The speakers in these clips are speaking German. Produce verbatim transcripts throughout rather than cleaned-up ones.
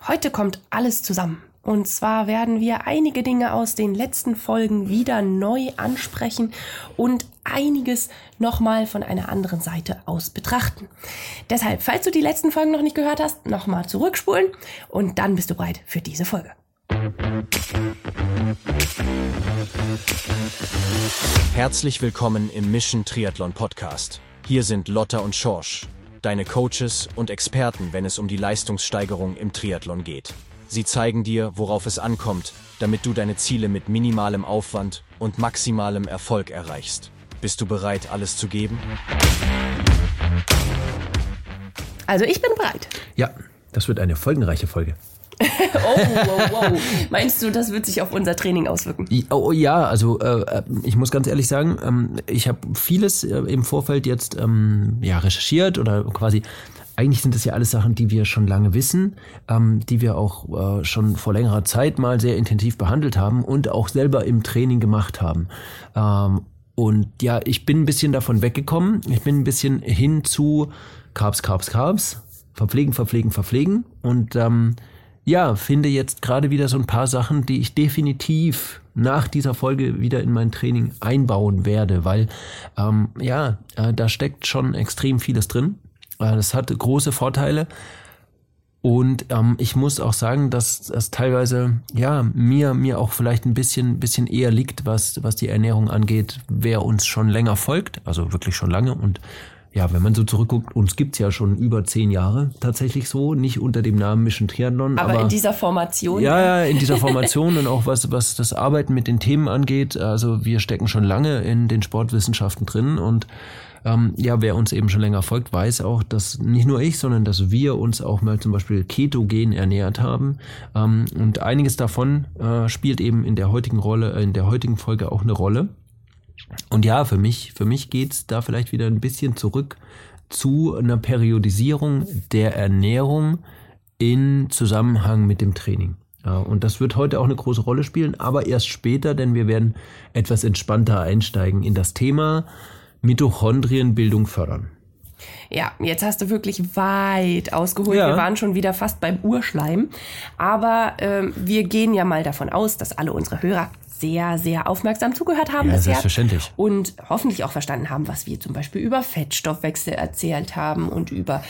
Heute kommt alles zusammen. Und zwar werden wir einige Dinge aus den letzten Folgen wieder neu ansprechen und einiges nochmal von einer anderen Seite aus betrachten. Deshalb, falls du die letzten Folgen noch nicht gehört hast, nochmal zurückspulen und dann bist du bereit für diese Folge. Herzlich willkommen im Mission Triathlon Podcast. Hier sind Lotta und Schorsch, deine Coaches und Experten, wenn es um die Leistungssteigerung im Triathlon geht. Sie zeigen dir, worauf es ankommt, damit du deine Ziele mit minimalem Aufwand und maximalem Erfolg erreichst. Bist du bereit, alles zu geben? Also ich bin bereit. Ja, das wird eine folgenreiche Folge. oh, wow, wow. Meinst du, das wird sich auf unser Training auswirken? Oh ja, also äh, ich muss ganz ehrlich sagen, ähm, ich habe vieles äh, im Vorfeld jetzt ähm, ja, recherchiert oder quasi... Eigentlich sind das ja alles Sachen, die wir schon lange wissen, ähm, die wir auch äh, schon vor längerer Zeit mal sehr intensiv behandelt haben und auch selber im Training gemacht haben. Ähm, und ja, ich bin ein bisschen davon weggekommen. Ich bin ein bisschen hin zu Carbs, Carbs, Carbs, verpflegen, verpflegen, verpflegen. Und ähm, ja, finde jetzt gerade wieder so ein paar Sachen, die ich definitiv nach dieser Folge wieder in mein Training einbauen werde, weil ähm, ja, äh, da steckt schon extrem vieles drin. Das hat große Vorteile und ähm, ich muss auch sagen, dass das teilweise ja mir mir auch vielleicht ein bisschen bisschen eher liegt, was was die Ernährung angeht, wer uns schon länger folgt, also wirklich schon lange und ja, wenn man so zurückguckt, uns gibt's ja schon über zehn Jahre tatsächlich so, nicht unter dem Namen Mission Triathlon. Aber, aber in dieser Formation? Ja, ja, in dieser Formation und auch was was das Arbeiten mit den Themen angeht, also wir stecken schon lange in den Sportwissenschaften drin und Ähm, ja, wer uns eben schon länger folgt, weiß auch, dass nicht nur ich, sondern dass wir uns auch mal zum Beispiel ketogen ernährt haben. Ähm, und einiges davon äh, spielt eben in der heutigen Rolle, in der heutigen Folge auch eine Rolle. Und ja, für mich, für mich geht's da vielleicht wieder ein bisschen zurück zu einer Periodisierung der Ernährung in Zusammenhang mit dem Training. Ja, und das wird heute auch eine große Rolle spielen, aber erst später, denn wir werden etwas entspannter einsteigen in das Thema Mitochondrienbildung fördern. Ja, jetzt hast du wirklich weit ausgeholt. Ja. Wir waren schon wieder fast beim Urschleim. Aber ähm, wir gehen ja mal davon aus, dass alle unsere Hörer sehr, sehr aufmerksam zugehört haben ja, bisher. Selbstverständlich. Und hoffentlich auch verstanden haben, was wir zum Beispiel über Fettstoffwechsel erzählt haben und über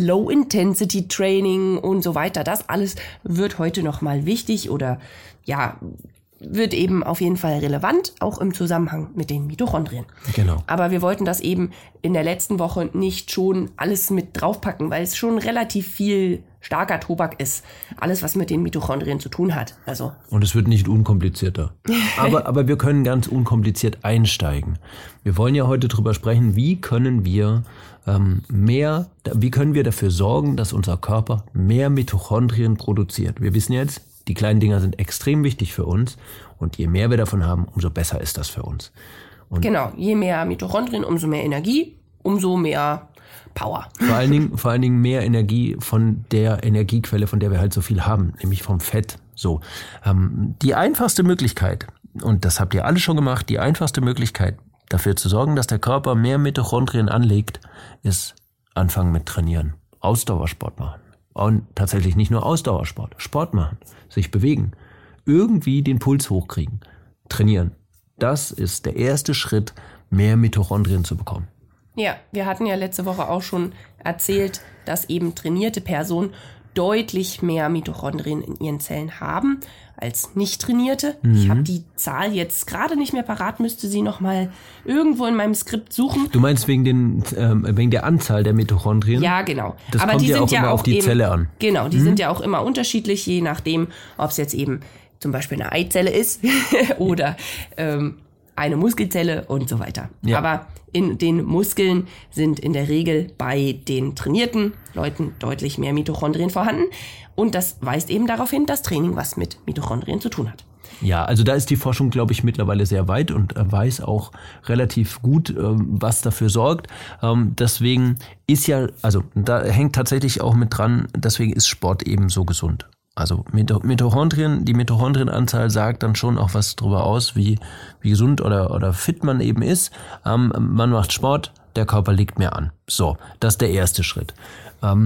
Low-Intensity-Training und so weiter. Das alles wird heute nochmal wichtig oder ja... wird eben auf jeden Fall relevant, auch im Zusammenhang mit den Mitochondrien. Genau. Aber wir wollten das eben in der letzten Woche nicht schon alles mit draufpacken, weil es schon relativ viel starker Tobak ist. Alles, was mit den Mitochondrien zu tun hat. Also. Und es wird nicht unkomplizierter. aber, aber wir können ganz unkompliziert einsteigen. Wir wollen ja heute drüber sprechen, wie können wir ähm, mehr, wie können wir dafür sorgen, dass unser Körper mehr Mitochondrien produziert. Wir wissen jetzt, die kleinen Dinger sind extrem wichtig für uns und je mehr wir davon haben, umso besser ist das für uns. Und genau, je mehr Mitochondrien, umso mehr Energie, umso mehr Power. Vor allen Dingen, vor allen Dingen mehr Energie von der Energiequelle, von der wir halt so viel haben, nämlich vom Fett. So, ähm, die einfachste Möglichkeit, und das habt ihr alle schon gemacht, die einfachste Möglichkeit dafür zu sorgen, dass der Körper mehr Mitochondrien anlegt, ist anfangen mit Trainieren, Ausdauersport machen. Und tatsächlich nicht nur Ausdauersport, Sport machen, sich bewegen, irgendwie den Puls hochkriegen, trainieren. Das ist der erste Schritt, mehr Mitochondrien zu bekommen. Ja, wir hatten ja letzte Woche auch schon erzählt, dass eben trainierte Personen deutlich mehr Mitochondrien in ihren Zellen haben als nicht trainierte. Mhm. Ich habe die Zahl jetzt gerade nicht mehr parat, müsste sie noch mal irgendwo in meinem Skript suchen. Du meinst wegen den ähm, wegen der Anzahl der Mitochondrien? Ja, genau. Das Aber kommt die ja sind auch ja immer auch auf die eben, Zelle an. Genau, die mhm. sind ja auch immer unterschiedlich, je nachdem, ob es jetzt eben zum Beispiel eine Eizelle ist oder ähm, eine Muskelzelle und so weiter. Ja. Aber in den Muskeln sind in der Regel bei den trainierten Leuten deutlich mehr Mitochondrien vorhanden. Und das weist eben darauf hin, dass Training was mit Mitochondrien zu tun hat. Ja, also da ist die Forschung, glaube ich, mittlerweile sehr weit und weiß auch relativ gut, was dafür sorgt. Deswegen ist ja, also da hängt tatsächlich auch mit dran, deswegen ist Sport eben so gesund. Also Mitochondrien, die Mitochondrienanzahl sagt dann schon auch was darüber aus, wie, wie gesund oder, oder fit man eben ist. Ähm, man macht Sport, der Körper legt mehr an. So, das ist der erste Schritt. Ähm,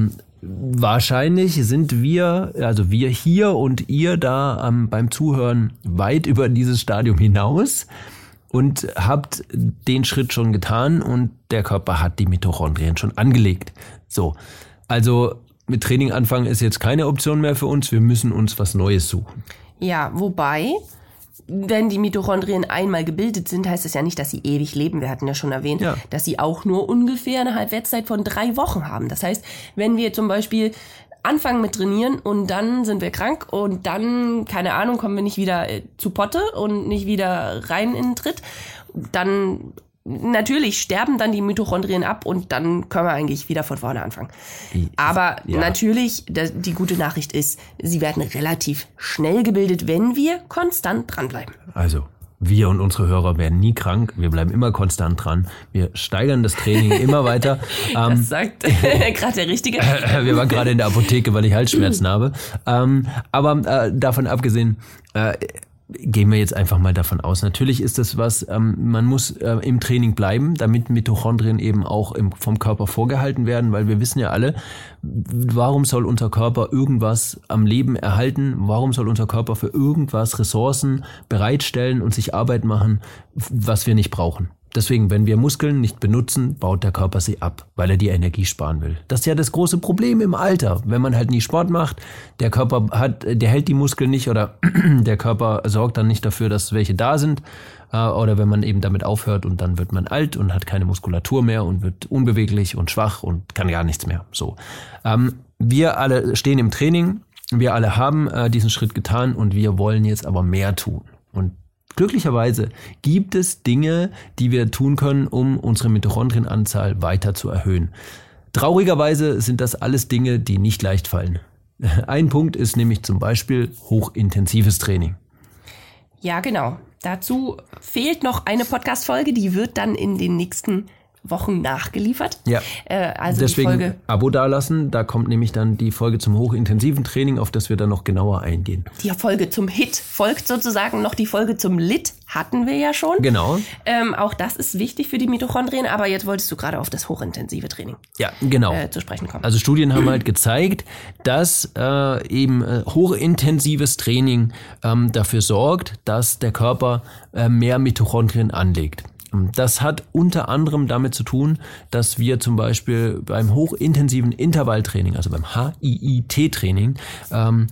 wahrscheinlich sind wir, also wir hier und ihr da ähm, beim Zuhören weit über dieses Stadium hinaus und habt den Schritt schon getan und der Körper hat die Mitochondrien schon angelegt. So, also mit Training anfangen ist jetzt keine Option mehr für uns, wir müssen uns was Neues suchen. Ja, wobei, wenn die Mitochondrien einmal gebildet sind, heißt das ja nicht, dass sie ewig leben. Wir hatten ja schon erwähnt, ja. dass sie auch nur ungefähr eine Halbwertszeit von drei Wochen haben. Das heißt, wenn wir zum Beispiel anfangen mit Trainieren und dann sind wir krank und dann, keine Ahnung, kommen wir nicht wieder zu Potte und nicht wieder rein in den Tritt, dann natürlich sterben dann die Mitochondrien ab und dann können wir eigentlich wieder von vorne anfangen. Aber ja. natürlich, die gute Nachricht ist, sie werden relativ schnell gebildet, wenn wir konstant dranbleiben. Also, wir und unsere Hörer werden nie krank, wir bleiben immer konstant dran, wir steigern das Training immer weiter. Das ähm, sagt gerade der Richtige. Wir waren gerade in der Apotheke, weil ich Halsschmerzen habe. Ähm, aber äh, davon abgesehen, äh, gehen wir jetzt einfach mal davon aus. Natürlich ist das was, ähm, man muss äh, im Training bleiben, damit Mitochondrien eben auch im, vom Körper vorgehalten werden, weil wir wissen ja alle, warum soll unser Körper irgendwas am Leben erhalten? Warum soll unser Körper für irgendwas Ressourcen bereitstellen und sich Arbeit machen, was wir nicht brauchen? Deswegen, wenn wir Muskeln nicht benutzen, baut der Körper sie ab, weil er die Energie sparen will. Das ist ja das große Problem im Alter. Wenn man halt nie Sport macht, der Körper hat, der hält die Muskeln nicht oder der Körper sorgt dann nicht dafür, dass welche da sind. Oder wenn man eben damit aufhört und dann wird man alt und hat keine Muskulatur mehr und wird unbeweglich und schwach und kann gar nichts mehr. So. Wir alle stehen im Training, wir alle haben diesen Schritt getan und wir wollen jetzt aber mehr tun. Und glücklicherweise gibt es Dinge, die wir tun können, um unsere Mitochondrienanzahl weiter zu erhöhen. Traurigerweise sind das alles Dinge, die nicht leicht fallen. Ein Punkt ist nämlich zum Beispiel hochintensives Training. Ja, genau. Dazu fehlt noch eine Podcast-Folge, die wird dann in den nächsten Wochen nachgeliefert. Ja, äh, also deswegen die Folge, Abo dalassen, da kommt nämlich dann die Folge zum hochintensiven Training, auf das wir dann noch genauer eingehen. Die Folge zum Hit folgt sozusagen noch, die Folge zum Lit hatten wir ja schon. Genau. Ähm, auch das ist wichtig für die Mitochondrien, aber jetzt wolltest du gerade auf das hochintensive Training ja, genau. äh, zu sprechen kommen. Also Studien haben halt gezeigt, dass äh, eben äh, hochintensives Training ähm, dafür sorgt, dass der Körper äh, mehr Mitochondrien anlegt. Das hat unter anderem damit zu tun, dass wir zum Beispiel beim hochintensiven Intervalltraining, also beim H I I T-Training, ähm,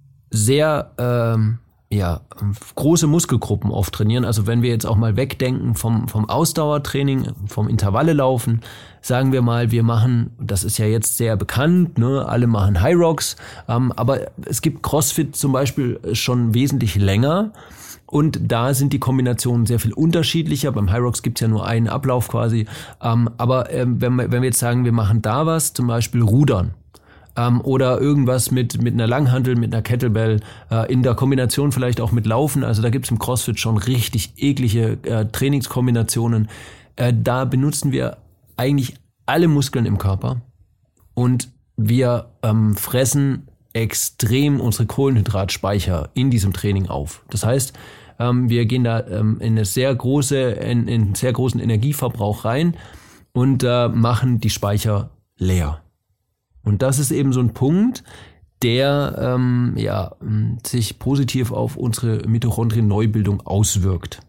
sehr ähm, ja, große Muskelgruppen oft trainieren. Also wenn wir jetzt auch mal wegdenken vom, vom Ausdauertraining, vom Intervalle laufen, sagen wir mal, wir machen, das ist ja jetzt sehr bekannt, ne, alle machen High Rocks, ähm, aber es gibt CrossFit zum Beispiel schon wesentlich länger. Und da sind die Kombinationen sehr viel unterschiedlicher. Beim High Rocks gibt's ja nur einen Ablauf quasi. Ähm, aber ähm, wenn, wir, wenn wir jetzt sagen, wir machen da was, zum Beispiel Rudern ähm, oder irgendwas mit, mit einer Langhantel, mit einer Kettlebell, äh, in der Kombination vielleicht auch mit Laufen. Also da gibt's im CrossFit schon richtig eklige äh, Trainingskombinationen. Äh, da benutzen wir eigentlich alle Muskeln im Körper und wir ähm, fressen extrem unsere Kohlenhydratspeicher in diesem Training auf. Das heißt, wir gehen da in eine sehr große, in, in einen sehr großen Energieverbrauch rein und äh, machen die Speicher leer. Und das ist eben so ein Punkt, der ähm, ja, sich positiv auf unsere Mitochondrien-Neubildung auswirkt.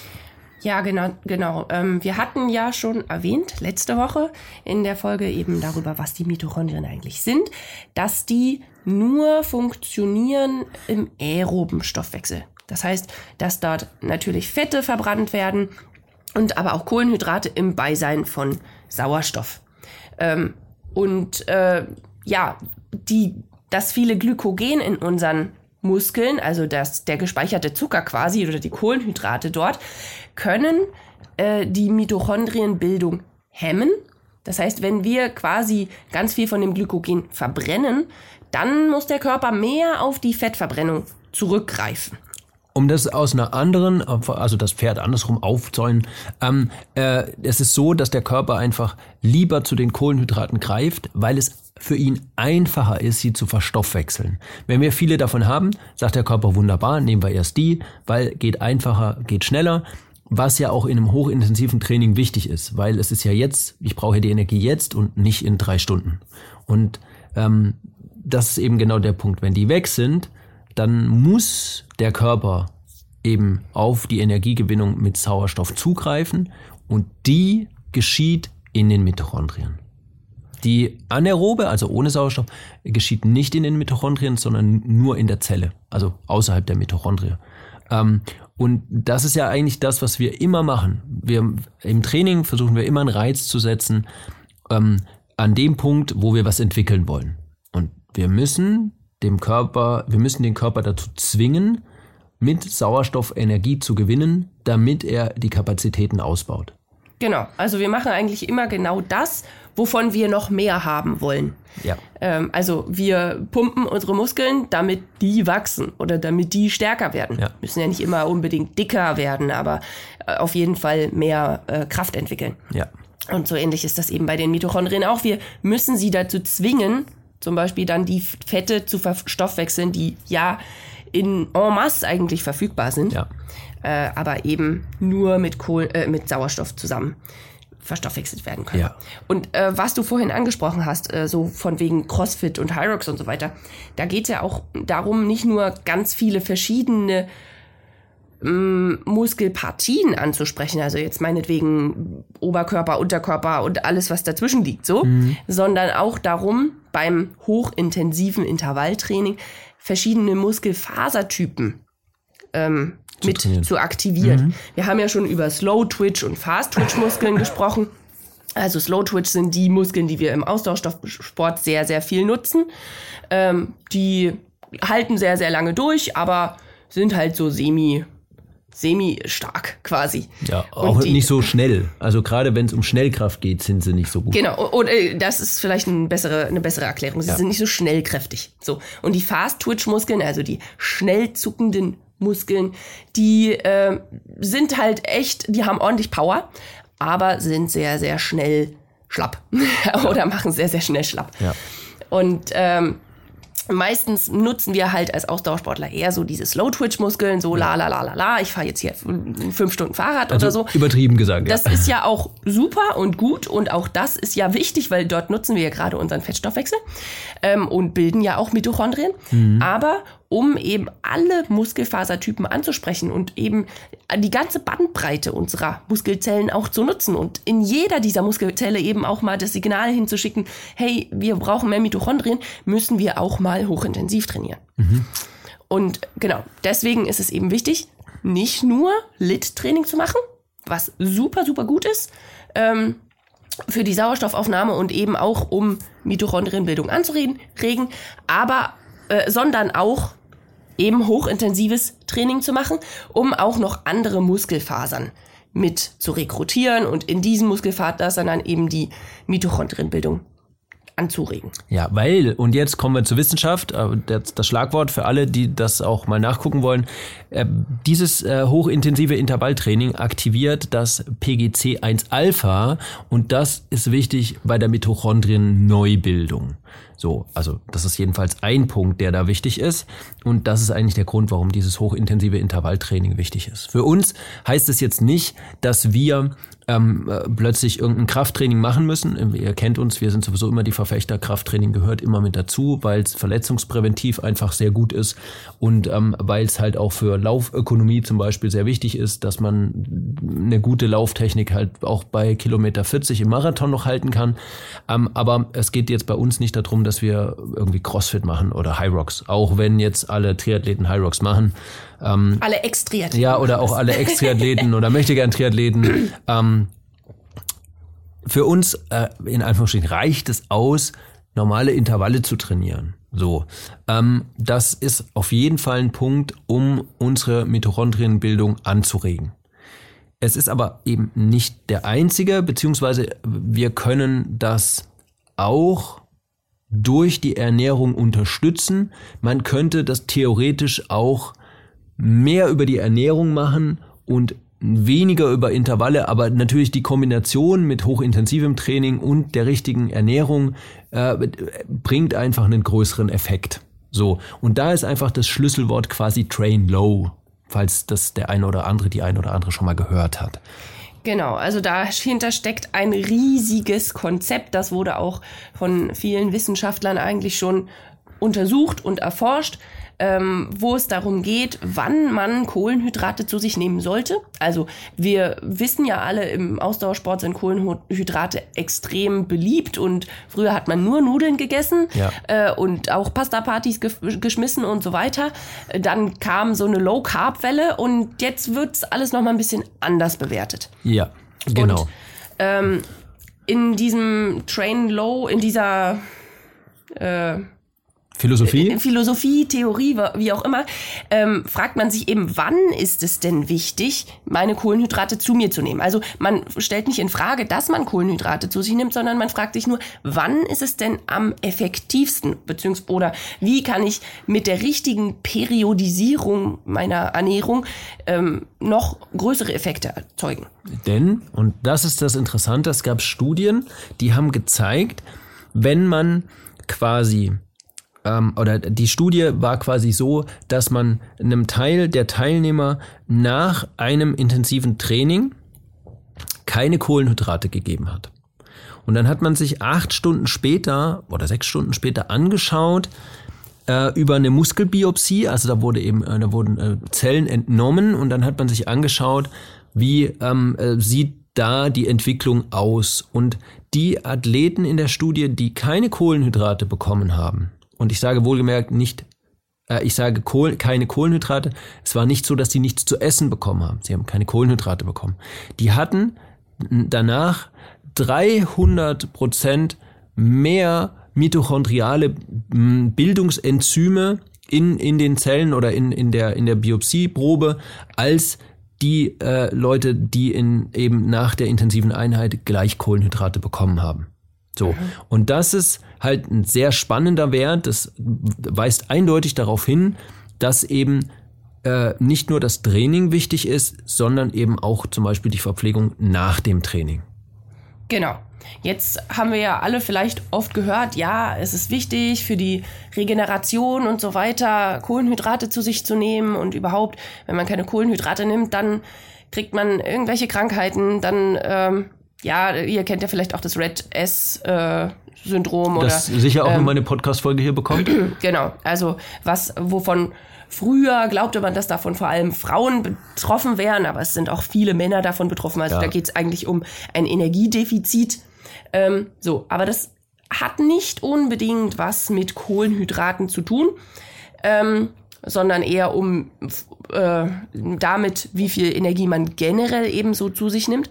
Ja, genau, genau. Ähm, wir hatten ja schon erwähnt, letzte Woche in der Folge eben darüber, was die Mitochondrien eigentlich sind, dass die nur funktionieren im aeroben Stoffwechsel. Das heißt, dass dort natürlich Fette verbrannt werden und aber auch Kohlenhydrate im Beisein von Sauerstoff. Ähm, und äh, ja, die, das viele Glykogen in unseren Muskeln, also das, der gespeicherte Zucker quasi oder die Kohlenhydrate dort, können äh, die Mitochondrienbildung hemmen. Das heißt, wenn wir quasi ganz viel von dem Glykogen verbrennen, dann muss der Körper mehr auf die Fettverbrennung zurückgreifen. Um das aus einer anderen, also das Pferd andersrum aufzäunen, ähm, äh, es ist so, dass der Körper einfach lieber zu den Kohlenhydraten greift, weil es für ihn einfacher ist, sie zu verstoffwechseln. Wenn wir viele davon haben, sagt der Körper wunderbar, nehmen wir erst die, weil geht einfacher, geht schneller, was ja auch in einem hochintensiven Training wichtig ist, weil es ist ja jetzt, ich brauche die Energie jetzt und nicht in drei Stunden. Und ähm, das ist eben genau der Punkt. Wenn die weg sind, dann muss der Körper eben auf die Energiegewinnung mit Sauerstoff zugreifen und die geschieht in den Mitochondrien. Die anaerobe, also ohne Sauerstoff, geschieht nicht in den Mitochondrien, sondern nur in der Zelle, also außerhalb der Mitochondrien. Ähm, und das ist ja eigentlich das, was wir immer machen. Wir, im Training versuchen wir immer einen Reiz zu setzen ähm, an dem Punkt, wo wir was entwickeln wollen. Und wir müssen dem Körper, wir müssen den Körper dazu zwingen, mit Sauerstoff Energie zu gewinnen, damit er die Kapazitäten ausbaut. Genau, also wir machen eigentlich immer genau das, wovon wir noch mehr haben wollen. Ja. Ähm, also wir pumpen unsere Muskeln, damit die wachsen oder damit die stärker werden. Ja. Müssen ja nicht immer unbedingt dicker werden, aber äh, auf jeden Fall mehr äh, Kraft entwickeln. Ja. Und so ähnlich ist das eben bei den Mitochondrien auch. Wir müssen sie dazu zwingen, zum Beispiel dann die Fette zu verstoffwechseln, die ja in en masse eigentlich verfügbar sind, Ja. äh, aber eben nur mit, Kohl, äh, mit Sauerstoff zusammen verstoffwechselt werden können. Ja. Und äh, was du vorhin angesprochen hast, äh, so von wegen CrossFit und Hyrox und so weiter, da geht es ja auch darum, nicht nur ganz viele verschiedene ähm, Muskelpartien anzusprechen, also jetzt meinetwegen Oberkörper, Unterkörper und alles, was dazwischen liegt, so, mhm. sondern auch darum, beim hochintensiven Intervalltraining verschiedene Muskelfasertypen ähm, mit trainieren. zu aktivieren. Mhm. Wir haben ja schon über Slow-Twitch und Fast-Twitch-Muskeln gesprochen. Also Slow-Twitch sind die Muskeln, die wir im Ausdauersport sehr, sehr viel nutzen. Ähm, die halten sehr, sehr lange durch, aber sind halt so semi, semi-stark quasi. Ja, auch und die, nicht so schnell. Also gerade wenn es um Schnellkraft geht, sind sie nicht so gut. Genau, und äh, das ist vielleicht eine bessere, eine bessere Erklärung. Sie ja. sind nicht so schnellkräftig. So. Und die Fast-Twitch-Muskeln, also die schnell zuckenden Muskeln, die äh, sind halt echt, die haben ordentlich Power, aber sind sehr, sehr schnell schlapp. Oder machen sehr, sehr schnell schlapp. Ja. Und ähm, meistens nutzen wir halt als Ausdauersportler eher so diese Slow-Twitch-Muskeln, so la la la la la, ich fahre jetzt hier fünf Stunden Fahrrad also oder so. Übertrieben gesagt, Das ja. ist ja auch super und gut und auch das ist ja wichtig, weil dort nutzen wir ja gerade unseren Fettstoffwechsel ähm, und bilden ja auch Mitochondrien. Mhm. Aber um eben alle Muskelfasertypen anzusprechen und eben die ganze Bandbreite unserer Muskelzellen auch zu nutzen und in jeder dieser Muskelzelle eben auch mal das Signal hinzuschicken, hey, wir brauchen mehr Mitochondrien, müssen wir auch mal hochintensiv trainieren. Mhm. Und genau, deswegen ist es eben wichtig, nicht nur L I T-Training zu machen, was super, super gut ist, ähm, für die Sauerstoffaufnahme und eben auch um Mitochondrienbildung anzuregen, aber äh, sondern auch eben hochintensives Training zu machen, um auch noch andere Muskelfasern mit zu rekrutieren und in diesen Muskelfasern dann eben die Mitochondrienbildung anzuregen. Ja, weil, und jetzt kommen wir zur Wissenschaft, das Schlagwort für alle, die das auch mal nachgucken wollen, dieses hochintensive Intervalltraining aktiviert das P G C eins Alpha und das ist wichtig bei der Mitochondrien-Neubildung. So, also das ist jedenfalls ein Punkt, der da wichtig ist und das ist eigentlich der Grund, warum dieses hochintensive Intervalltraining wichtig ist. Für uns heißt es jetzt nicht, dass wir ähm, plötzlich irgendein Krafttraining machen müssen. Ihr kennt uns, wir sind sowieso immer die Verfechter, Krafttraining gehört immer mit dazu, weil es verletzungspräventiv einfach sehr gut ist und ähm, weil es halt auch für Laufökonomie zum Beispiel sehr wichtig ist, dass man eine gute Lauftechnik halt auch bei Kilometer vierzig im Marathon noch halten kann. Ähm, aber es geht jetzt bei uns nicht darum, dass wir irgendwie CrossFit machen oder Hyrox, auch wenn jetzt alle Triathleten Hyrox machen. Ähm, alle Ex-Triathleten. Ja, oder auch alle Ex-Triathleten oder Möchtegern-Triathleten. Ähm, für uns, äh, in Anführungsstrichen, reicht es aus, normale Intervalle zu trainieren. So, ähm, das ist auf jeden Fall ein Punkt, um unsere Mitochondrienbildung anzuregen. Es ist aber eben nicht der einzige, beziehungsweise wir können das auch durch die Ernährung unterstützen. Man könnte das theoretisch auch mehr über die Ernährung machen und weniger über Intervalle, aber natürlich die Kombination mit hochintensivem Training und der richtigen Ernährung äh, bringt einfach einen größeren Effekt. So, und da ist einfach das Schlüsselwort quasi Train Low, falls das der eine oder andere, die eine oder andere schon mal gehört hat. Genau, also dahinter steckt ein riesiges Konzept. Das wurde auch von vielen Wissenschaftlern eigentlich schon untersucht und erforscht, ähm, wo es darum geht, wann man Kohlenhydrate zu sich nehmen sollte. Also wir wissen ja alle, im Ausdauersport sind Kohlenhydrate extrem beliebt und früher hat man nur Nudeln gegessen ja. äh, und auch Pasta-Partys ge- geschmissen und so weiter. Dann kam so eine Low-Carb-Welle und jetzt wird's alles nochmal ein bisschen anders bewertet. Ja, genau. Und, ähm, in diesem Train Low, in dieser äh, Philosophie? Philosophie, Theorie, wie auch immer, ähm, fragt man sich eben, wann ist es denn wichtig, meine Kohlenhydrate zu mir zu nehmen? Also man stellt nicht in Frage, dass man Kohlenhydrate zu sich nimmt, sondern man fragt sich nur, wann ist es denn am effektivsten? Beziehungsweise, oder wie kann ich mit der richtigen Periodisierung meiner Ernährung ähm, noch größere Effekte erzeugen? Denn, und das ist das Interessante, es gab Studien, die haben gezeigt, wenn man quasi oder die Studie war quasi so, dass man einem Teil der Teilnehmer nach einem intensiven Training keine Kohlenhydrate gegeben hat. Und dann hat man sich acht Stunden später oder sechs Stunden später angeschaut äh, über eine Muskelbiopsie, also da wurde eben, äh, da wurden äh, Zellen entnommen und dann hat man sich angeschaut, wie ähm, äh, sieht da die Entwicklung aus. Und die Athleten in der Studie, die keine Kohlenhydrate bekommen haben, und ich sage wohlgemerkt nicht, äh, ich sage Kohl, keine Kohlenhydrate. Es war nicht so, dass die nichts zu essen bekommen haben. Sie haben keine Kohlenhydrate bekommen. Die hatten danach dreihundert Prozent mehr mitochondriale Bildungsenzyme in, in den Zellen oder in, in der, in der Biopsieprobe als die äh, Leute, die in, eben nach der intensiven Einheit gleich Kohlenhydrate bekommen haben. So. Mhm. Und das ist halt ein sehr spannender Wert. Das weist eindeutig darauf hin, dass eben äh, nicht nur das Training wichtig ist, sondern eben auch zum Beispiel die Verpflegung nach dem Training. Genau. Jetzt haben wir ja alle vielleicht oft gehört, ja, es ist wichtig für die Regeneration und so weiter, Kohlenhydrate zu sich zu nehmen und überhaupt, wenn man keine Kohlenhydrate nimmt, dann kriegt man irgendwelche Krankheiten, dann ähm, ja, ihr kennt ja vielleicht auch das Red-S-Syndrom. Äh, das sicher auch ähm, in meine Podcast-Folge hier bekommt. Genau, also was, wovon früher glaubte man, dass davon vor allem Frauen betroffen wären, aber es sind auch viele Männer davon betroffen. Also ja. Da geht es eigentlich um ein Energiedefizit. Ähm, so, aber das hat nicht unbedingt was mit Kohlenhydraten zu tun, ähm, sondern eher um äh, damit, wie viel Energie man generell eben so zu sich nimmt.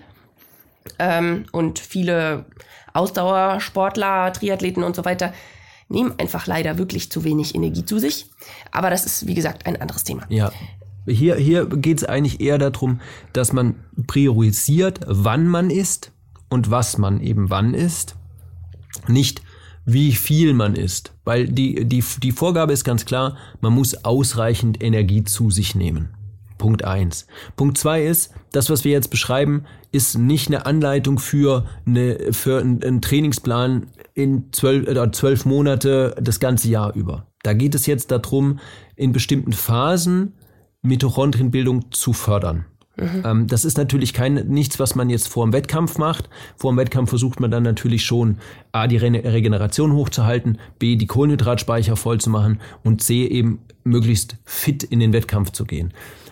Ähm, und viele Ausdauersportler, Triathleten und so weiter nehmen einfach leider wirklich zu wenig Energie zu sich. Aber das ist, wie gesagt, ein anderes Thema. Ja, hier, hier geht es eigentlich eher darum, dass man priorisiert, wann man isst und was man eben wann isst. Nicht, wie viel man isst. Weil die, die, die Vorgabe ist ganz klar, man muss ausreichend Energie zu sich nehmen. Punkt eins. Punkt zwei ist, das, was wir jetzt beschreiben, ist nicht eine Anleitung für, eine, für einen, einen Trainingsplan in zwölf, äh, zwölf Monate das ganze Jahr über. Da geht es jetzt darum, in bestimmten Phasen Mitochondrienbildung zu fördern. Mhm. Ähm, das ist natürlich kein, nichts, was man jetzt vor dem Wettkampf macht. Vor dem Wettkampf versucht man dann natürlich schon A, die Re- Regeneration hochzuhalten, B, die Kohlenhydratspeicher voll zu machen und C, eben möglichst fit in den Wettkampf zu gehen.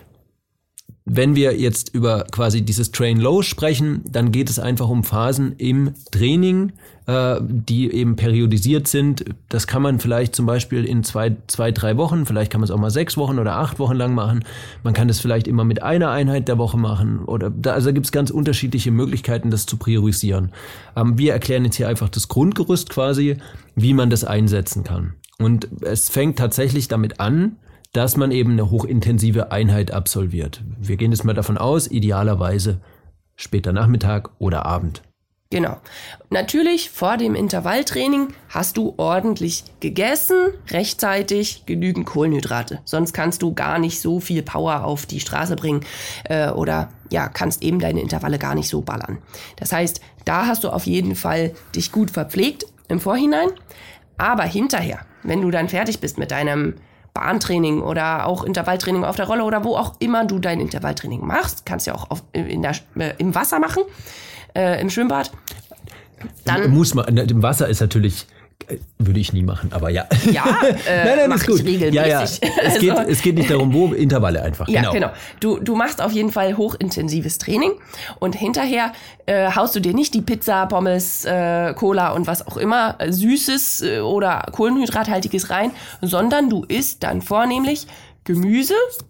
Wenn wir jetzt über quasi dieses Train Low sprechen, dann geht es einfach um Phasen im Training, äh, die eben periodisiert sind. Das kann man vielleicht zum Beispiel in zwei, zwei, drei Wochen, vielleicht kann man es auch mal sechs Wochen oder acht Wochen lang machen. Man kann das vielleicht immer mit einer Einheit der Woche machen. Oder da, also da gibt es ganz unterschiedliche Möglichkeiten, das zu priorisieren. Ähm, wir erklären jetzt hier einfach das Grundgerüst quasi, wie man das einsetzen kann. Und es fängt tatsächlich damit an, dass man eben eine hochintensive Einheit absolviert. Wir gehen jetzt mal davon aus, idealerweise später Nachmittag oder Abend. Genau. Natürlich vor dem Intervalltraining hast du ordentlich gegessen, rechtzeitig genügend Kohlenhydrate. Sonst kannst du gar nicht so viel Power auf die Straße bringen äh, oder ja, kannst eben deine Intervalle gar nicht so ballern. Das heißt, da hast du auf jeden Fall dich gut verpflegt im Vorhinein. Aber hinterher, wenn du dann fertig bist mit deinem Bahntraining oder auch Intervalltraining auf der Rolle oder wo auch immer du dein Intervalltraining machst, kannst ja auch auf, in der, äh, im Wasser machen, äh, im Schwimmbad. Dann muss man, im Wasser ist natürlich, würde ich nie machen, aber ja. Ja, äh, nein, nein, ist gut. Regelmäßig. Ja, ja. Es, also, geht, es geht nicht darum, wo, Intervalle einfach. Ja, genau. genau. Du, du machst auf jeden Fall hochintensives Training und hinterher äh, haust du dir nicht die Pizza, Pommes, äh, Cola und was auch immer, äh, Süßes äh, oder Kohlenhydrathaltiges rein, sondern du isst dann vornehmlich Gemüse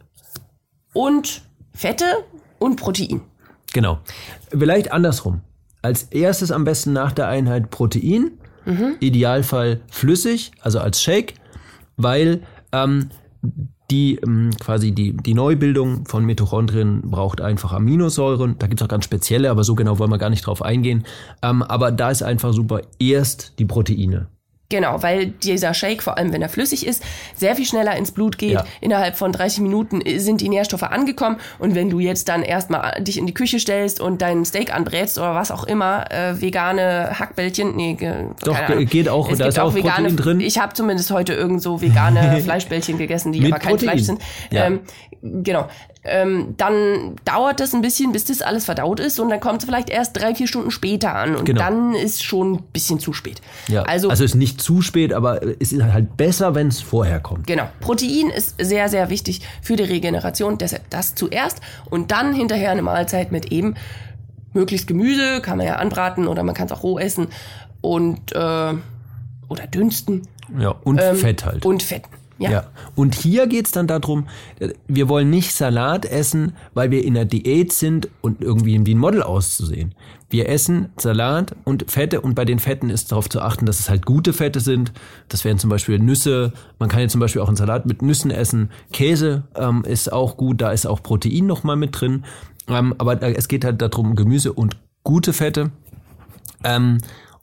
und Fette und Protein. Genau. Vielleicht andersrum. Als erstes am besten nach der Einheit Protein, mhm. Idealfall flüssig, also als Shake, weil ähm, die ähm, quasi die, die Neubildung von Mitochondrien braucht einfach Aminosäuren. Da gibt es auch ganz spezielle, aber so genau wollen wir gar nicht drauf eingehen. Ähm, aber da ist einfach super erst die Proteine. Genau, weil dieser Shake, vor allem wenn er flüssig ist, sehr viel schneller ins Blut geht. Ja. Innerhalb von dreißig Minuten sind die Nährstoffe angekommen. Und wenn du jetzt dann erstmal dich in die Küche stellst und deinen Steak anbrätst oder was auch immer, äh, vegane Hackbällchen, nee, doch, geht auch, es da ist auch vegane, Protein drin. Ich habe zumindest heute irgend so vegane Fleischbällchen gegessen, die Mit aber kein Protein. Fleisch sind. Ja. Ähm, genau. Ähm, dann dauert das ein bisschen, bis das alles verdaut ist und dann kommt es vielleicht erst drei, vier Stunden später an und genau. dann ist schon ein bisschen zu spät. Ja, also, also ist nicht zu spät, aber es ist halt besser, wenn es vorher kommt. Genau. Protein ist sehr, sehr wichtig für die Regeneration, deshalb das zuerst und dann hinterher eine Mahlzeit mit eben möglichst Gemüse, kann man ja anbraten oder man kann es auch roh essen und äh, oder dünsten. Ja, und ähm, Fett halt. Und Fett. Ja. ja. Und hier geht's dann darum, wir wollen nicht Salat essen, weil wir in der Diät sind und irgendwie wie ein Model auszusehen. Wir essen Salat und Fette und bei den Fetten ist darauf zu achten, dass es halt gute Fette sind. Das wären zum Beispiel Nüsse. Man kann jetzt zum Beispiel auch einen Salat mit Nüssen essen. Käse ähm, ist auch gut, da ist auch Protein nochmal mit drin. Ähm, aber es geht halt darum, Gemüse und gute Fette, ähm,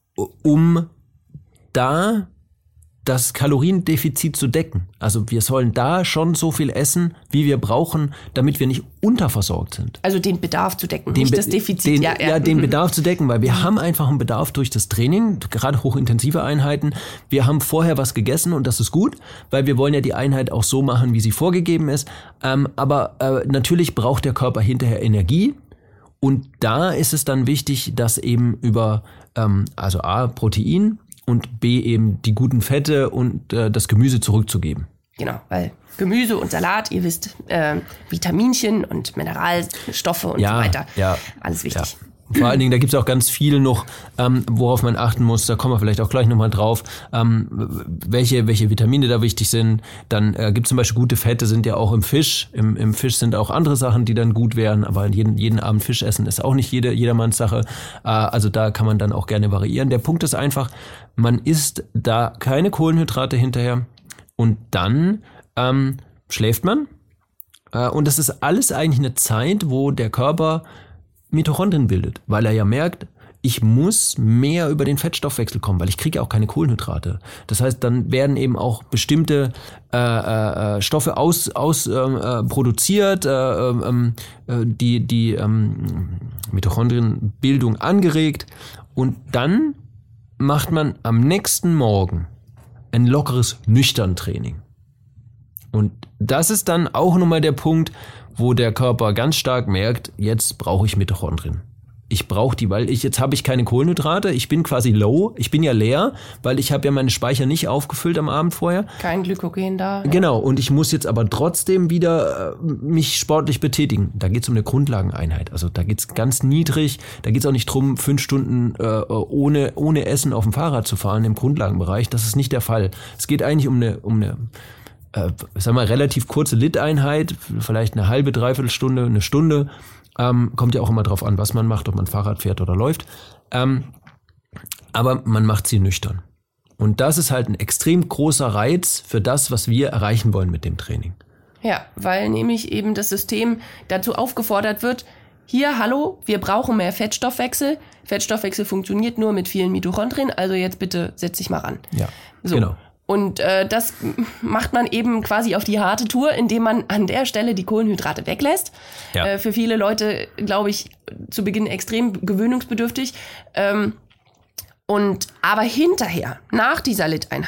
um da das Kaloriendefizit zu decken. Also wir sollen da schon so viel essen, wie wir brauchen, damit wir nicht unterversorgt sind. Also den Bedarf zu decken, den nicht Be- das Defizit. Den, ja, ja. ja, den Bedarf zu decken, weil wir haben einfach einen Bedarf durch das Training, gerade hochintensive Einheiten. Wir haben vorher was gegessen und das ist gut, weil wir wollen ja die Einheit auch so machen, wie sie vorgegeben ist. Ähm, aber äh, natürlich braucht der Körper hinterher Energie und da ist es dann wichtig, dass eben über ähm, also A, Protein, und B eben die guten Fette und äh, das Gemüse zurückzugeben. Genau, weil Gemüse und Salat, ihr wisst, äh, Vitaminchen und Mineralstoffe und ja, so weiter. Ja, alles wichtig. Ja. Vor allen Dingen, da gibt es auch ganz viel noch, ähm, worauf man achten muss. Da kommen wir vielleicht auch gleich nochmal drauf, ähm, welche welche Vitamine da wichtig sind. Dann äh, gibt es zum Beispiel gute Fette, sind ja auch im Fisch. Im, im Fisch sind auch andere Sachen, die dann gut wären. Aber jeden, jeden Abend Fisch essen ist auch nicht jede, jedermanns Sache. Äh, also da kann man dann auch gerne variieren. Der Punkt ist einfach, man isst da keine Kohlenhydrate hinterher und dann ähm, schläft man. Äh, und das ist alles eigentlich eine Zeit, wo der Körper Mitochondrien bildet, weil er ja merkt, ich muss mehr über den Fettstoffwechsel kommen, weil ich kriege ja auch keine Kohlenhydrate. Das heißt, dann werden eben auch bestimmte äh, äh, Stoffe aus, aus äh, produziert, äh, äh, die die äh, Mitochondrienbildung angeregt und dann macht man am nächsten Morgen ein lockeres Nüchtern-Training. Und das ist dann auch nochmal der Punkt, wo der Körper ganz stark merkt, jetzt brauche ich Mitochondrien. Ich brauche die, weil ich jetzt habe ich keine Kohlenhydrate, ich bin quasi low, ich bin ja leer, weil ich habe ja meine Speicher nicht aufgefüllt am Abend vorher. Kein Glykogen da. Ja. Genau, und ich muss jetzt aber trotzdem wieder äh, mich sportlich betätigen. Da geht es um eine Grundlageneinheit, also da geht es ganz niedrig, da geht es auch nicht drum, fünf Stunden äh, ohne, ohne Essen auf dem Fahrrad zu fahren im Grundlagenbereich, das ist nicht der Fall. Es geht eigentlich um eine, um eine äh, sagen wir, relativ kurze Lit-Einheit, vielleicht eine halbe, dreiviertel Stunde, eine Stunde. Ähm, kommt ja auch immer drauf an, was man macht, ob man Fahrrad fährt oder läuft. Ähm, aber man macht sie nüchtern. Und das ist halt ein extrem großer Reiz für das, was wir erreichen wollen mit dem Training. Ja, weil nämlich eben das System dazu aufgefordert wird, hier, hallo, wir brauchen mehr Fettstoffwechsel. Fettstoffwechsel funktioniert nur mit vielen Mitochondrien, also jetzt bitte setz dich mal ran. Ja, so. Genau. Und äh, das macht man eben quasi auf die harte Tour, indem man an der Stelle die Kohlenhydrate weglässt. Ja. Äh, für viele Leute, glaube ich, zu Beginn extrem gewöhnungsbedürftig. Ähm, und aber hinterher, nach dieser Lit-Einheit,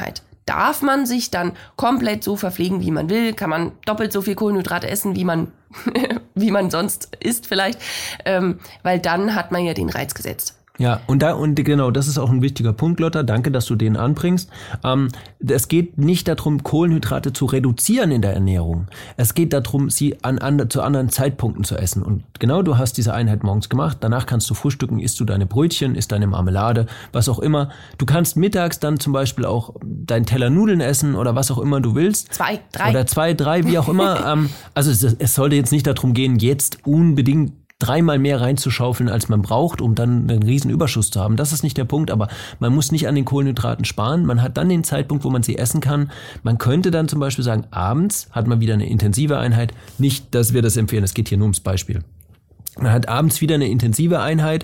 darf man sich dann komplett so verpflegen, wie man will, kann man doppelt so viel Kohlenhydrate essen, wie man wie man sonst isst vielleicht, ähm, weil dann hat man ja den Reiz gesetzt. Ja, und da, und genau, das ist auch ein wichtiger Punkt, Lotta. Danke, dass du den anbringst. Ähm, es geht nicht darum, Kohlenhydrate zu reduzieren in der Ernährung. Es geht darum, sie an, an, zu anderen Zeitpunkten zu essen. Und genau, du hast diese Einheit morgens gemacht. Danach kannst du frühstücken, isst du deine Brötchen, isst deine Marmelade, was auch immer. Du kannst mittags dann zum Beispiel auch deinen Teller Nudeln essen oder was auch immer du willst. Zwei, drei. Oder zwei, drei, wie auch immer. ähm, also es, es sollte jetzt nicht darum gehen, jetzt unbedingt dreimal mehr reinzuschaufeln, als man braucht, um dann einen riesen Überschuss zu haben. Das ist nicht der Punkt, aber man muss nicht an den Kohlenhydraten sparen. Man hat dann den Zeitpunkt, wo man sie essen kann. Man könnte dann zum Beispiel sagen, abends hat man wieder eine intensive Einheit. Nicht, dass wir das empfehlen, es geht hier nur ums Beispiel. Man hat abends wieder eine intensive Einheit.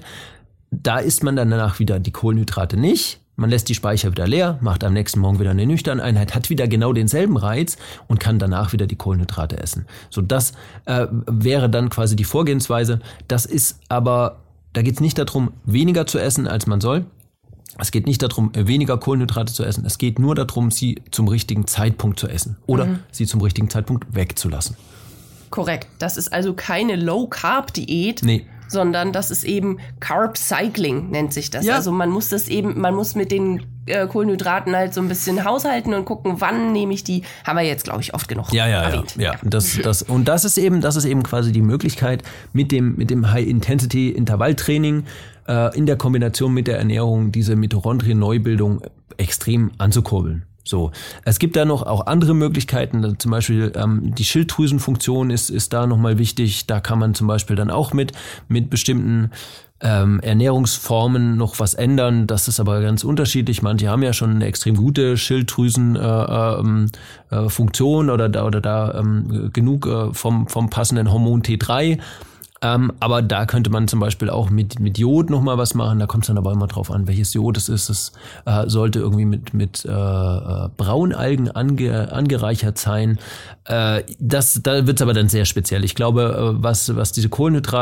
Da isst man dann danach wieder die Kohlenhydrate nicht. Man lässt die Speicher wieder leer, macht am nächsten Morgen wieder eine nüchterne Einheit, hat wieder genau denselben Reiz und kann danach wieder die Kohlenhydrate essen. So, das äh, wäre dann quasi die Vorgehensweise. Das ist aber, da geht es nicht darum, weniger zu essen, als man soll. Es geht nicht darum, weniger Kohlenhydrate zu essen. Es geht nur darum, sie zum richtigen Zeitpunkt zu essen oder mhm. sie zum richtigen Zeitpunkt wegzulassen. Korrekt. Das ist also keine Low-Carb-Diät. Nee. Sondern das ist eben Carb Cycling, nennt sich das. Ja. Also man muss das eben, man muss mit den äh, Kohlenhydraten halt so ein bisschen haushalten und gucken, wann nehme ich die. Haben wir jetzt, glaube ich, oft genug ja, ja, erwähnt. Ja, ja. Das, das, und das ist eben, das ist eben quasi die Möglichkeit, mit dem, mit dem High-Intensity-Intervalltraining äh, in der Kombination mit der Ernährung diese Mitochondrien-Neubildung extrem anzukurbeln. So, es gibt da noch auch andere Möglichkeiten, zum Beispiel ähm, die Schilddrüsenfunktion ist ist da nochmal wichtig. Da kann man zum Beispiel dann auch mit mit bestimmten ähm, Ernährungsformen noch was ändern. Das ist aber ganz unterschiedlich. Manche haben ja schon eine extrem gute Schilddrüsenfunktion äh, äh, Funktion oder da oder da ähm, genug äh, vom vom passenden Hormon T drei. Ähm, aber da könnte man zum Beispiel auch mit, mit Jod nochmal was machen. Da kommt es dann aber immer drauf an, welches Jod es ist. Es äh, sollte irgendwie mit, mit äh, Braunalgen ange, angereichert sein. Äh, das, da wird es aber dann sehr speziell. Ich glaube, äh, was, was diese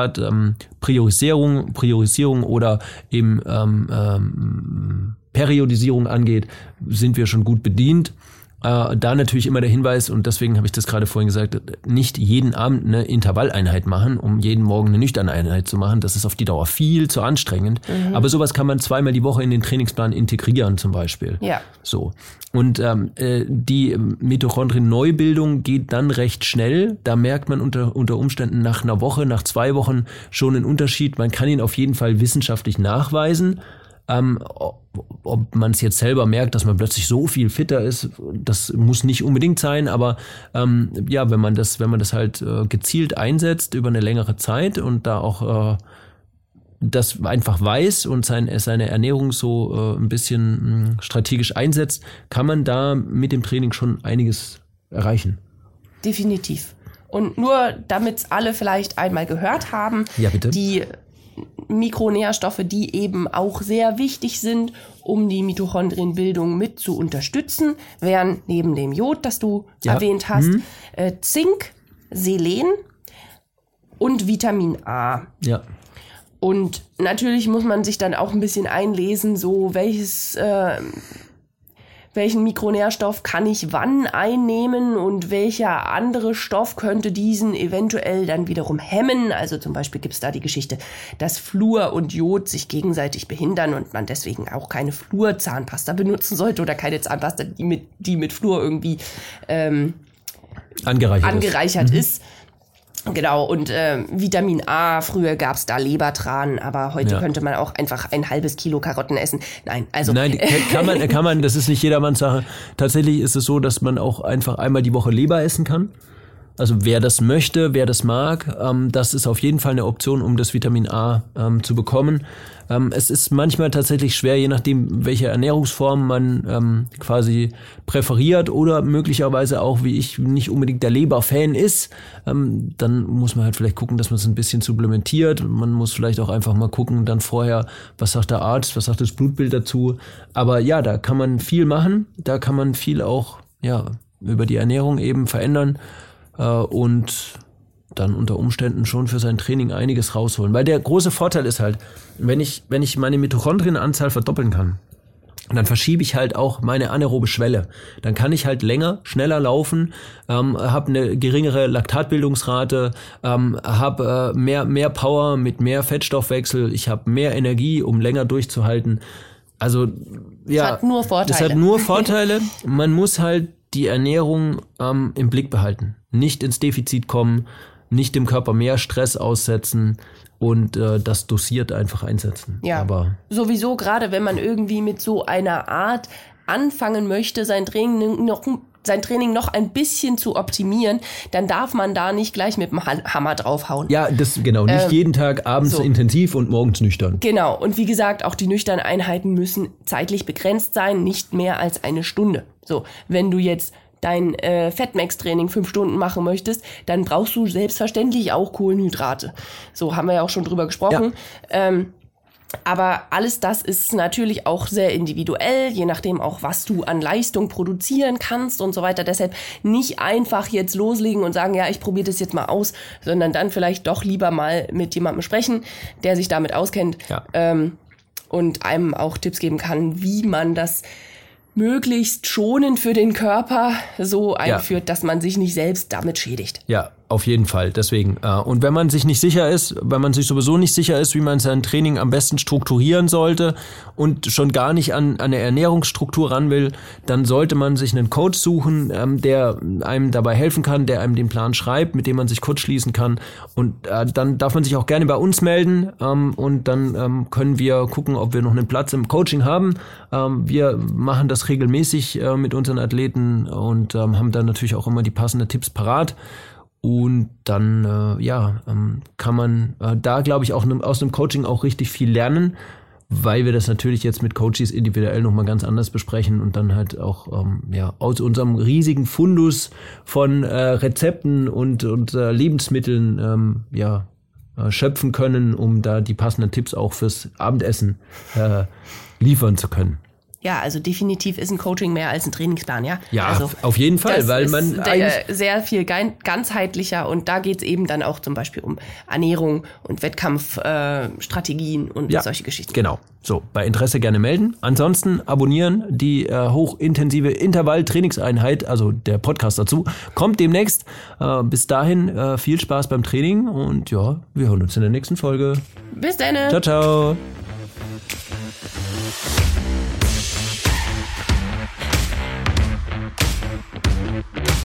Kohlenhydrat-Priorisierung ähm, Priorisierung oder eben ähm, ähm, Periodisierung angeht, sind wir schon gut bedient. Äh, da natürlich immer der Hinweis, und deswegen habe ich das gerade vorhin gesagt, nicht jeden Abend eine Intervalleinheit machen, um jeden Morgen eine nüchterne Einheit zu machen. Das ist auf die Dauer viel zu anstrengend. Mhm. Aber sowas kann man zweimal die Woche in den Trainingsplan integrieren zum Beispiel. Ja. So. Und ähm, die Mitochondrien-Neubildung geht dann recht schnell. Da merkt man unter, unter Umständen nach einer Woche, nach zwei Wochen schon einen Unterschied. Man kann ihn auf jeden Fall wissenschaftlich nachweisen. Ähm, ob man es jetzt selber merkt, dass man plötzlich so viel fitter ist, das muss nicht unbedingt sein, aber ähm, ja, wenn man das, wenn man das halt äh, gezielt einsetzt über eine längere Zeit und da auch äh, das einfach weiß und sein, seine Ernährung so äh, ein bisschen mh, strategisch einsetzt, kann man da mit dem Training schon einiges erreichen. Definitiv. Und nur damit alle vielleicht einmal gehört haben, ja, bitte. Die Mikronährstoffe, die eben auch sehr wichtig sind, um die Mitochondrienbildung mit zu unterstützen, wären neben dem Jod, das du ja. erwähnt hast, mhm. äh, Zink, Selen und Vitamin A. Ja. Und natürlich muss man sich dann auch ein bisschen einlesen, so welches, äh, welchen Mikronährstoff kann ich wann einnehmen und welcher andere Stoff könnte diesen eventuell dann wiederum hemmen. Also zum Beispiel gibt es da die Geschichte, dass Fluor und Jod sich gegenseitig behindern und man deswegen auch keine Fluorzahnpasta benutzen sollte oder keine Zahnpasta, die mit, die mit Fluor irgendwie ähm, angereichert, angereichert ist. ist. Genau, und äh, Vitamin A, früher gab's da Lebertran, aber heute ja. könnte man auch einfach ein halbes Kilo Karotten essen. Nein, also... Nein, kann man, kann man, das ist nicht jedermanns Sache. Tatsächlich ist es so, dass man auch einfach einmal die Woche Leber essen kann. Also wer das möchte, wer das mag, ähm, das ist auf jeden Fall eine Option, um das Vitamin A ähm, zu bekommen. Ähm, es ist manchmal tatsächlich schwer, je nachdem, welche Ernährungsform man ähm, quasi präferiert oder möglicherweise auch, wie ich, nicht unbedingt der Leber-Fan ist. Ähm, dann muss man halt vielleicht gucken, dass man es ein bisschen supplementiert. Man muss vielleicht auch einfach mal gucken, dann vorher, was sagt der Arzt, was sagt das Blutbild dazu. Aber ja, da kann man viel machen. Da kann man viel auch ja über die Ernährung eben verändern. Und dann unter Umständen schon für sein Training einiges rausholen. Weil der große Vorteil ist halt, wenn ich, wenn ich meine Mitochondrienanzahl verdoppeln kann, Und dann verschiebe ich halt auch meine anaerobe Schwelle. Dann kann ich halt länger, schneller laufen, ähm, habe eine geringere Laktatbildungsrate, ähm, habe äh, mehr mehr Power mit mehr Fettstoffwechsel, ich habe mehr Energie, um länger durchzuhalten. Also ja, das hat nur Vorteile. Das hat nur Vorteile. Man muss halt die Ernährung ähm, im Blick behalten. Nicht ins Defizit kommen, nicht dem Körper mehr Stress aussetzen und äh, das dosiert einfach einsetzen. Ja, aber sowieso gerade, wenn man irgendwie mit so einer Art anfangen möchte, sein Training noch sein Training noch ein bisschen zu optimieren, dann darf man da nicht gleich mit dem Hammer draufhauen. Ja, das genau. Nicht ähm, jeden Tag abends so. intensiv und morgens nüchtern. Genau. Und wie gesagt, auch die nüchternen Einheiten müssen zeitlich begrenzt sein, nicht mehr als eine Stunde. So, wenn du jetzt dein äh, Fatmax-Training fünf Stunden machen möchtest, dann brauchst du selbstverständlich auch Kohlenhydrate. So haben wir ja auch schon drüber gesprochen. Ja. Ähm, aber alles das ist natürlich auch sehr individuell, je nachdem auch, was du an Leistung produzieren kannst und so weiter. Deshalb nicht einfach jetzt loslegen und sagen, ja, ich probiere das jetzt mal aus, sondern dann vielleicht doch lieber mal mit jemandem sprechen, der sich damit auskennt, ja. ähm, und einem auch Tipps geben kann, wie man das möglichst schonend für den Körper so einführt, ja. dass man sich nicht selbst damit schädigt. Ja, auf jeden Fall. Deswegen. Und wenn man sich nicht sicher ist, wenn man sich sowieso nicht sicher ist, wie man sein Training am besten strukturieren sollte und schon gar nicht an, an eine Ernährungsstruktur ran will, dann sollte man sich einen Coach suchen, der einem dabei helfen kann, der einem den Plan schreibt, mit dem man sich kurz schließen kann. Und dann darf man sich auch gerne bei uns melden und dann können wir gucken, ob wir noch einen Platz im Coaching haben. Wir machen das regelmäßig mit unseren Athleten und haben dann natürlich auch immer die passenden Tipps parat. Und dann, äh, ja, ähm, kann man äh, da, glaube ich, auch ne, aus dem Coaching auch richtig viel lernen, weil wir das natürlich jetzt mit Coaches individuell nochmal ganz anders besprechen und dann halt auch, ähm, ja, aus unserem riesigen Fundus von äh, Rezepten und, und äh, Lebensmitteln, ähm, ja, äh, schöpfen können, um da die passenden Tipps auch fürs Abendessen äh, liefern zu können. Ja, also definitiv ist ein Coaching mehr als ein Trainingsplan, ja? Ja, also, auf jeden Fall, weil man ist eigentlich sehr viel ganzheitlicher und da geht's eben dann auch zum Beispiel um Ernährung und Wettkampfstrategien äh, und ja, solche Geschichten. Genau. So, bei Interesse gerne melden. Ansonsten abonnieren die äh, hochintensive Intervall-Trainingseinheit, also der Podcast dazu, kommt demnächst. Äh, bis dahin äh, viel Spaß beim Training und ja, wir hören uns in der nächsten Folge. Bis dann. Ciao, ciao.